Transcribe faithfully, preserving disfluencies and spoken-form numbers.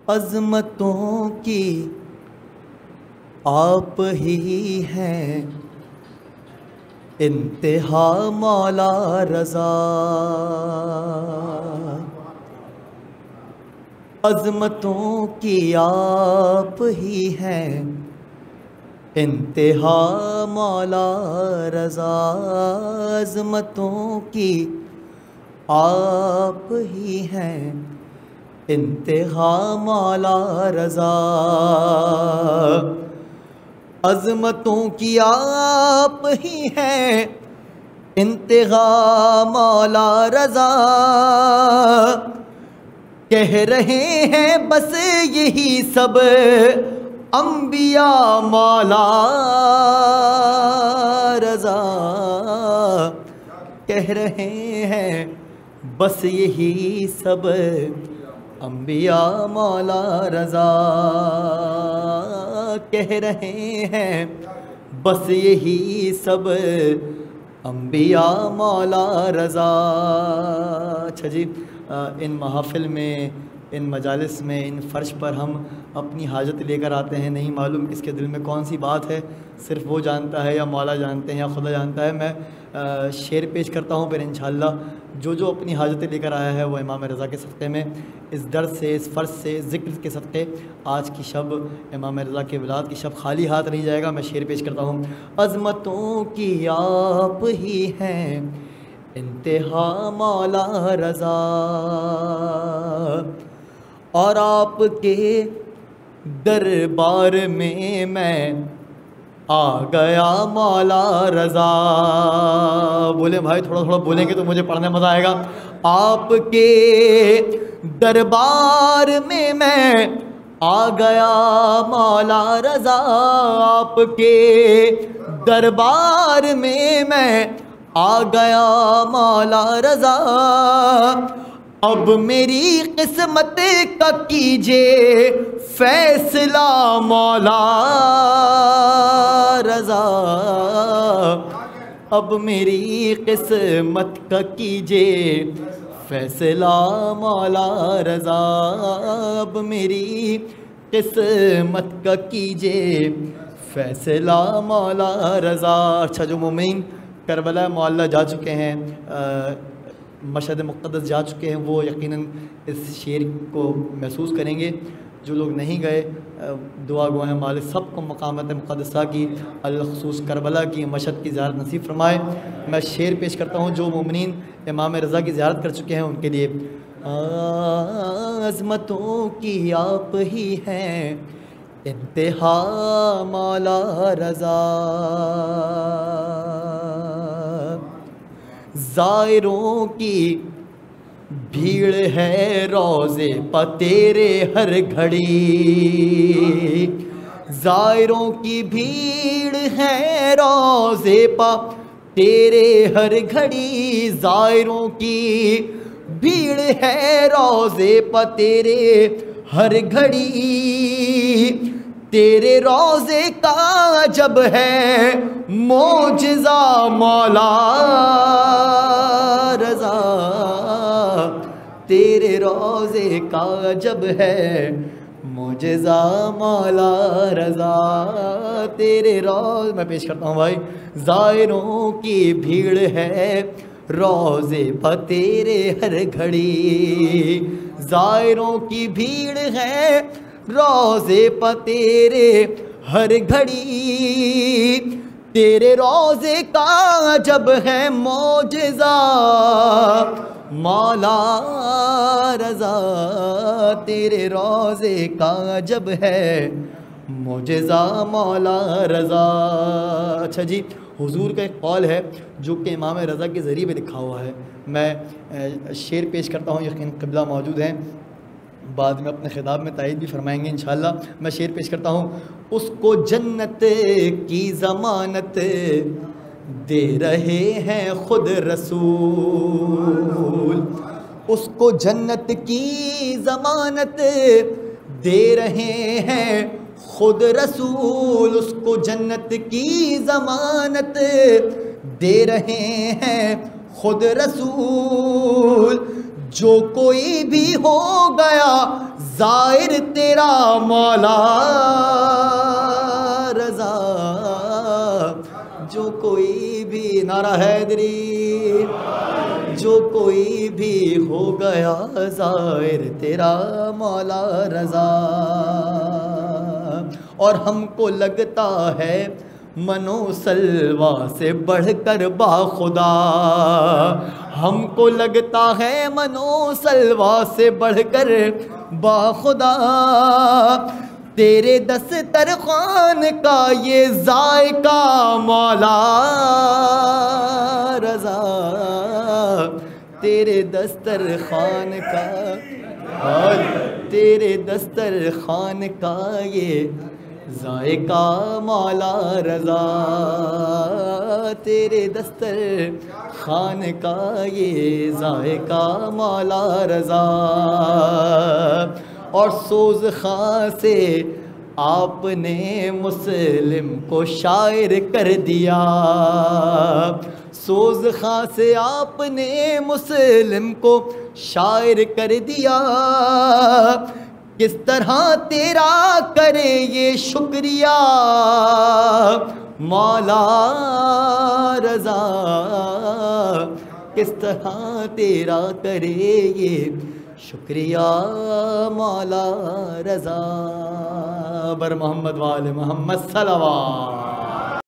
عظمتوں کی آپ ہی ہیں انتہا مولا رضا، عظمتوں کی آپ ہی ہیں انتہا مولا رضا، عظمتوں کی آپ ہی ہیں انتہا مولا رضا، عظمتوں کی آپ ہی ہیں انتہا مولا رضا، کہہ رہے ہیں بس یہی سب انبیاء مولا رضا، کہہ رہے ہیں بس یہی سب انبیاء مولا رضا، کہہ رہے ہیں بس یہی سب انبیاء مولا رضا۔ اچھا جی، ان محافل میں، ان مجالس میں، ان فرش پر ہم اپنی حاجت لے کر آتے ہیں، نہیں معلوم اس کے دل میں کون سی بات ہے، صرف وہ جانتا ہے یا مولا جانتے ہیں یا خدا جانتا ہے۔ میں شعر پیش کرتا ہوں، پھر انشاءاللہ جو جو اپنی حاجتیں لے کر آیا ہے وہ امام رضا کے صدقے میں، اس درد سے، اس فرض سے، اس ذکر کے صدقے آج کی شب امام رضا کے ولادت کی شب خالی ہاتھ نہیں جائے گا۔ میں شعر پیش کرتا ہوں۔ عظمتوں کی آپ ہی ہیں انتہا مولا رضا، اور آپ کے دربار میں میں آ گیا مولا رضا۔ بولے بھائی، تھوڑا تھوڑا بولیں گے تو مجھے پڑھنے مزہ آئے گا۔ آپ کے دربار میں میں آ گیا مولا رضا، آپ کے دربار میں میں آ گیا مولا رضا، اب میری قسمت کا کیجے فیصلہ مولا رضا، اب میری قسمت کا کیجے فیصلہ مولا رضا، اب میری قسمت کا کیجے فیصلہ مولا رضا۔ اچھا، جو مومن کربلا معلیٰ جا چکے ہیں، مشہد مقدس جا چکے ہیں، وہ یقیناً اس شعر کو محسوس کریں گے۔ جو لوگ نہیں گئے، دعا گو ہیں مالک سب کو مقامات مقدسہ کی، الخصوص کربلا کی، مشہد کی زیارت نصیب فرمائے۔ میں شعر پیش کرتا ہوں جو مومنین امام رضا کی زیارت کر چکے ہیں ان کے لیے۔ عظمتوں کی آپ ہی ہیں انتہا مولا رضا، زائروں کی بھیڑ ہے روضے پہ تیرے ہر گھڑی، زائروں کی بھیڑ ہے روضے پہ تیرے ہر گھڑی، زائروں کی بھیڑ ہے روضے پہ تیرے ہر گھڑی، تیرے روضے کا جب ہے معجزہ مولا رضا، تیرے روضے کا جب ہے معجزہ مولا رضا، تیرے روضے، میں پیش کرتا ہوں بھائی۔ زائروں کی بھیڑ ہے روضے پہ تیرے ہر گھڑی، زائروں کی بھیڑ ہے روضے پہ تیرے ہر گھڑی، تیرے روضے کا جب ہے معجزہ مولا رضا، تیرے روضے کا جب ہے معجزہ مولا رضا۔ اچھا جی، حضور کا ایک قول ہے جو کہ امام رضا کے ذریعے پہ لکھا ہوا ہے، میں شعر پیش کرتا ہوں، یقین قبلہ موجود ہیں، بعد میں اپنے خطاب میں تائید بھی فرمائیں گے انشاءاللہ۔ میں شعر پیش کرتا ہوں۔ اس کو جنت کی ضمانت دے رہے ہیں خود رسول، اس کو جنت کی ضمانت دے رہے ہیں خود رسول، اس کو جنت کی ضمانت دے رہے ہیں خود رسول، جو کوئی بھی ہو گیا زائر تیرا مولا رضا، جو کوئی بھی نعرہ حیدری، جو کوئی بھی ہو گیا زائر تیرا مولا رضا. اور ہم کو لگتا ہے منو سلوا سے بڑھ کر با خدا، ہم کو لگتا ہے منو سلوا سے بڑھ کر با خدا، تیرے دسترخوان کا یہ ذائقہ مولا رضا، تیرے دسترخوان کا، تیرے دسترخوان کا یہ ذائقہ مولا رضا، تیرے دسترخوان کا یہ ذائقہ مولا رضا. اور سوز خاں سے آپ نے مسلم کو شاعر کر دیا، سوز خاں سے آپ نے مسلم کو شاعر کر دیا، کس طرح تیرا کرے یہ شکریہ مولا رضا، کس طرح تیرا کرے یہ شکریہ مولا رضا. بر محمد وآل محمد صلوات.